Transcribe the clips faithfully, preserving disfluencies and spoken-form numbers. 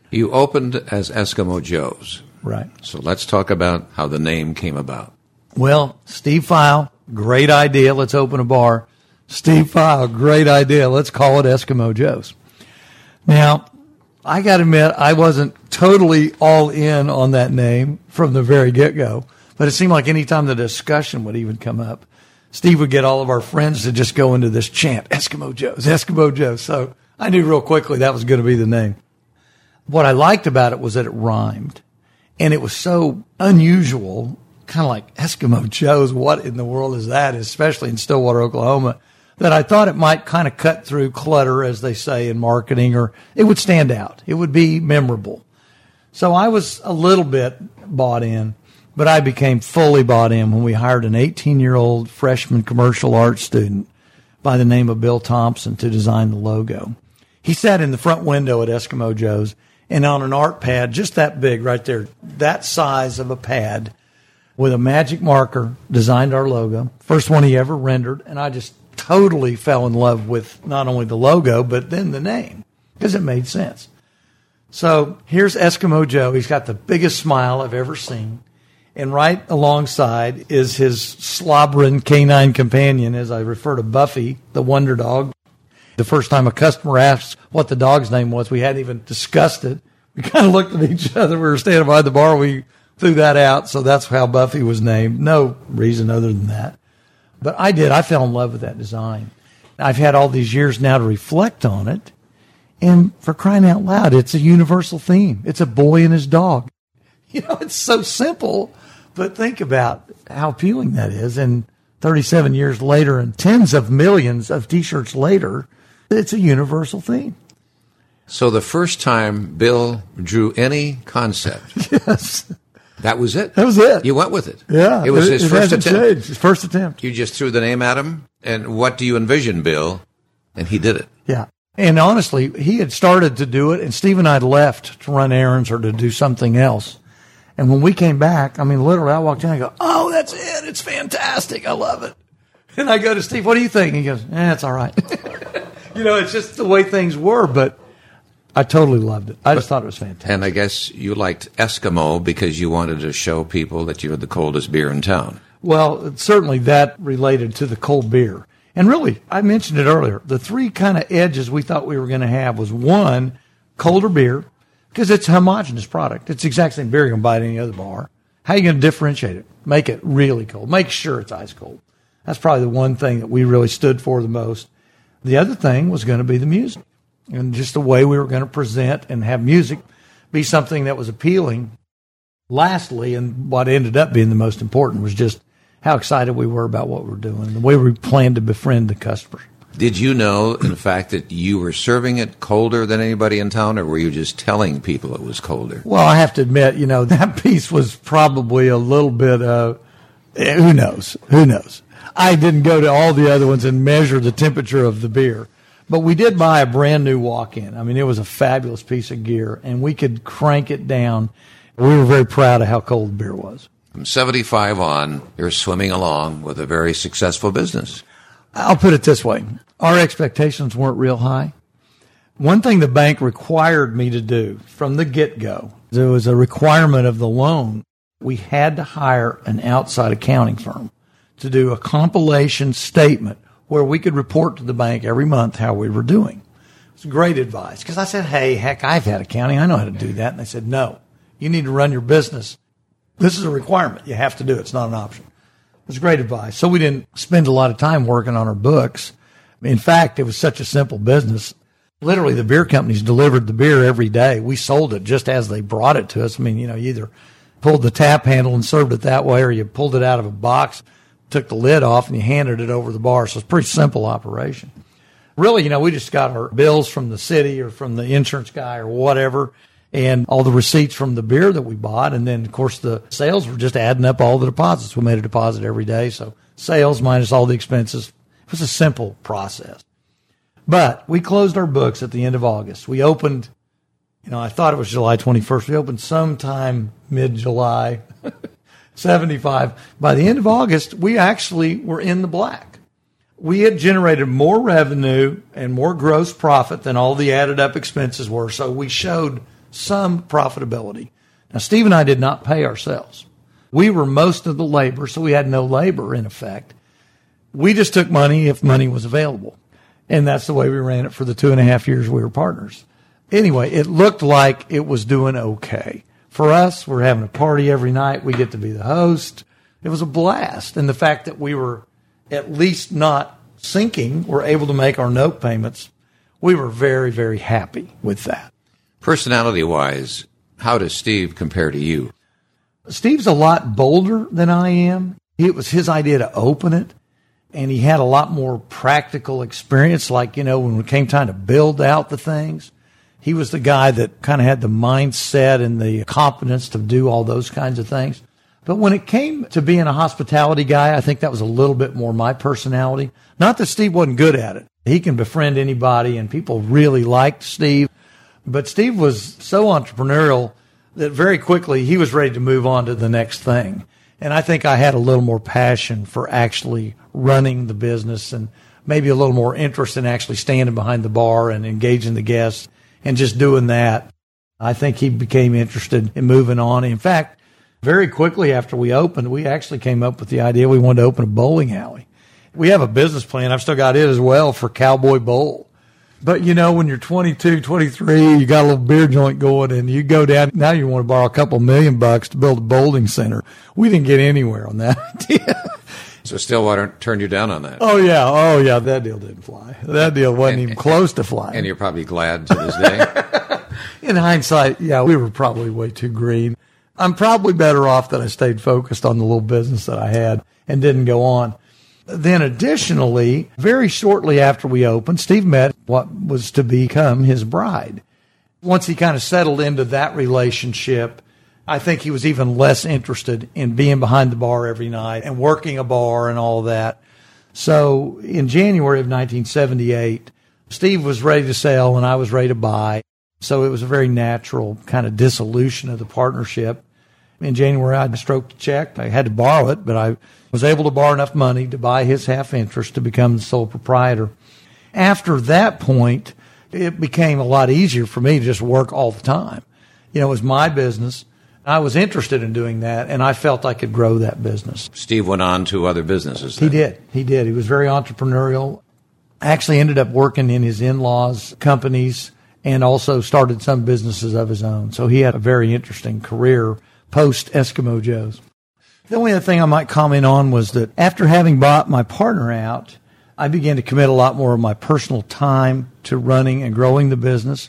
You opened as Eskimo Joe's. Right. So let's talk about how the name came about. Well, Steve File, great idea. Let's open a bar. Steve File, great idea. Let's call it Eskimo Joe's. Now, I got to admit, I wasn't totally all in on that name from the very get-go, but it seemed like any time the discussion would even come up, Steve would get all of our friends to just go into this chant, Eskimo Joe's, Eskimo Joe's. So I knew real quickly that was going to be the name. What I liked about it was that it rhymed, and it was so unusual, kind of like Eskimo Joe's. What in the world is that, especially in Stillwater, Oklahoma, that I thought it might kind of cut through clutter, as they say in marketing, or it would stand out. It would be memorable. So I was a little bit bought in, but I became fully bought in when we hired an eighteen-year-old freshman commercial arts student by the name of Bill Thompson to design the logo. He sat in the front window at Eskimo Joe's, and on an art pad just that big right there, that size of a pad, with a magic marker, designed our logo. First one he ever rendered, and I just totally fell in love with not only the logo, but then the name, because it made sense. So here's Eskimo Joe. He's got the biggest smile I've ever seen. And right alongside is his slobbering canine companion, as I refer to Buffy, the wonder dog. The first time a customer asked what the dog's name was, we hadn't even discussed it. We kind of looked at each other. We were standing by the bar. We threw that out, so that's how Buffy was named. No reason other than that. But I did. I fell in love with that design. I've had all these years now to reflect on it. And for crying out loud, it's a universal theme. It's a boy and his dog. You know, it's so simple, but think about how appealing that is. And thirty-seven years later and tens of millions of T-shirts later, it's a universal theme. So the first time Bill drew any concept, yes, that was it. That was it. You went with it. Yeah, it was it, his it first hasn't attempt. Changed. His first attempt. You just threw the name at him, and what do you envision, Bill? And he did it. Yeah. And honestly, he had started to do it, and Steve and I had left to run errands or to do something else. And when we came back, I mean, literally, I walked in and I go, oh, that's it. It's fantastic. I love it. And I go to Steve, what do you think? And he goes, eh, it's all right. You know, it's just the way things were, but I totally loved it. I just thought it was fantastic. And I guess you liked Eskimo because you wanted to show people that you were the coldest beer in town. Well, certainly that related to the cold beer. And really, I mentioned it earlier, the three kind of edges we thought we were going to have was, one, colder beer, because it's a homogenous product. It's the exact same beer you're going to buy at any other bar. How are you going to differentiate it? Make it really cold. Make sure it's ice cold. That's probably the one thing that we really stood for the most. The other thing was going to be the music, and just the way we were going to present and have music be something that was appealing. Lastly, and what ended up being the most important, was just how excited we were about what we were doing, the way we planned to befriend the customers. Did you know, in fact, that you were serving it colder than anybody in town, or were you just telling people it was colder? Well, I have to admit, you know, that piece was probably a little bit of, who knows, who knows. I didn't go to all the other ones and measure the temperature of the beer. But we did buy a brand new walk-in. I mean, it was a fabulous piece of gear, and we could crank it down. We were very proud of how cold the beer was. From seventy-five on, you're swimming along with a very successful business. I'll put it this way. Our expectations weren't real high. One thing the bank required me to do from the get-go, there was a requirement of the loan. We had to hire an outside accounting firm to do a compilation statement where we could report to the bank every month how we were doing. It's great advice, because I said, hey, heck, I've had accounting. I know how to do that. And they said, no, you need to run your business. This is a requirement. You have to do it. It's not an option. It was great advice. So we didn't spend a lot of time working on our books. In fact, it was such a simple business. Literally, the beer companies delivered the beer every day. We sold it just as they brought it to us. I mean, you know, you either pulled the tap handle and served it that way, or you pulled it out of a box, took the lid off, and you handed it over the bar. So it's a pretty simple operation. Really, you know, we just got our bills from the city or from the insurance guy or whatever, and all the receipts from the beer that we bought. And then, of course, the sales were just adding up all the deposits. We made a deposit every day. So sales minus all the expenses. It was a simple process. But we closed our books at the end of August. We opened, you know, I thought it was July twenty-first. We opened sometime mid-July, seventy-five. By the end of August, we actually were in the black. We had generated more revenue and more gross profit than all the added up expenses were. So we showed some profitability. Now, Steve and I did not pay ourselves. We were most of the labor, so we had no labor in effect. We just took money if money was available. And that's the way we ran it for the two and a half years we were partners. Anyway, it looked like it was doing okay. For us, we're having a party every night. We get to be the host. It was a blast. And the fact that we were at least not sinking, we're able to make our note payments, we were very, very happy with that. Personality-wise, how does Steve compare to you? Steve's a lot bolder than I am. It was his idea to open it, and he had a lot more practical experience. Like, you know, when it came time to build out the things, he was the guy that kind of had the mindset and the competence to do all those kinds of things. But when it came to being a hospitality guy, I think that was a little bit more my personality. Not that Steve wasn't good at it. He can befriend anybody, and people really liked Steve. But Steve was so entrepreneurial that very quickly he was ready to move on to the next thing. And I think I had a little more passion for actually running the business and maybe a little more interest in actually standing behind the bar and engaging the guests and just doing that. I think he became interested in moving on. In fact, very quickly after we opened, we actually came up with the idea we wanted to open a bowling alley. We have a business plan. I've still got it as well for Cowboy Bowl. But, you know, when you're twenty-two, twenty-three, you got a little beer joint going, and you go down, now you want to borrow a couple million bucks to build a bowling center. We didn't get anywhere on that idea. So Stillwater turned you down on that? Oh, yeah. Oh, yeah. That deal didn't fly. That deal wasn't and, even close to flying. And you're probably glad to this day? In hindsight, yeah, we were probably way too green. I'm probably better off that I stayed focused on the little business that I had and didn't go on. Then additionally, very shortly after we opened, Steve met what was to become his bride. Once he kind of settled into that relationship, I think he was even less interested in being behind the bar every night and working a bar and all that. So in January of nineteen seventy-eight, Steve was ready to sell and I was ready to buy. So it was a very natural kind of dissolution of the partnership. In January, I stroked a check. I had to borrow it, but I was able to borrow enough money to buy his half interest to become the sole proprietor. After that point, it became a lot easier for me to just work all the time. You know, it was my business. I was interested in doing that, and I felt I could grow that business. Steve went on to other businesses then. He did. He did. He was very entrepreneurial. Actually ended up working in his in-laws' companies and also started some businesses of his own. So he had a very interesting career post Eskimo Joe's. The only other thing I might comment on was that after having bought my partner out, I began to commit a lot more of my personal time to running and growing the business.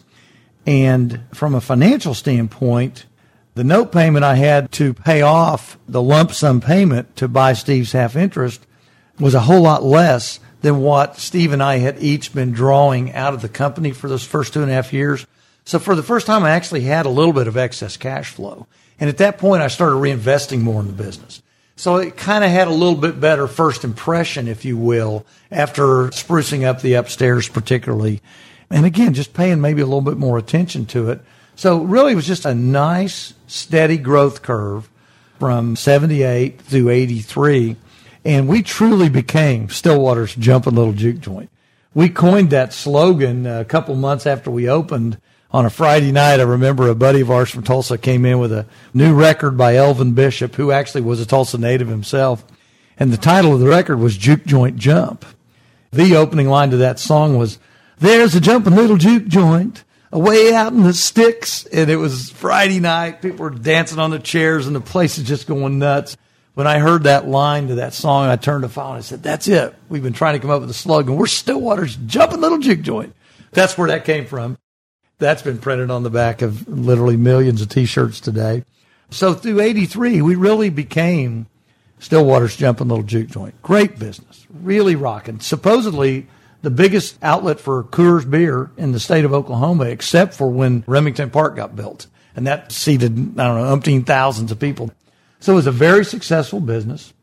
And from a financial standpoint, the note payment I had to pay off the lump sum payment to buy Steve's half interest was a whole lot less than what Steve and I had each been drawing out of the company for those first two and a half years. So for the first time, I actually had a little bit of excess cash flow. And at that point, I started reinvesting more in the business. So it kind of had a little bit better first impression, if you will, after sprucing up the upstairs particularly. And again, just paying maybe a little bit more attention to it. So really, it was just a nice, steady growth curve from seventy-eight through eighty-three. And we truly became Stillwater's Jumpin' Little Juke Joint. We coined that slogan a couple months after we opened. On a Friday night, I remember a buddy of ours from Tulsa came in with a new record by Elvin Bishop, who actually was a Tulsa native himself. And the title of the record was Juke Joint Jump. The opening line to that song was, "There's a jumping little juke joint away out in the sticks." And it was Friday night. People were dancing on the chairs, and the place is just going nuts. When I heard that line to that song, I turned to Fowler and I said, "That's it. We've been trying to come up with a slogan. We're Stillwater's Jumping Little Juke Joint." That's where that came from. That's been printed on the back of literally millions of T-shirts today. So through eighty-three, we really became Stillwater's Jumpin' Little Juke Joint. Great business. Really rocking. Supposedly the biggest outlet for Coors beer in the state of Oklahoma, except for when Remington Park got built. And that seated, I don't know, umpteen thousands of people. So it was a very successful business.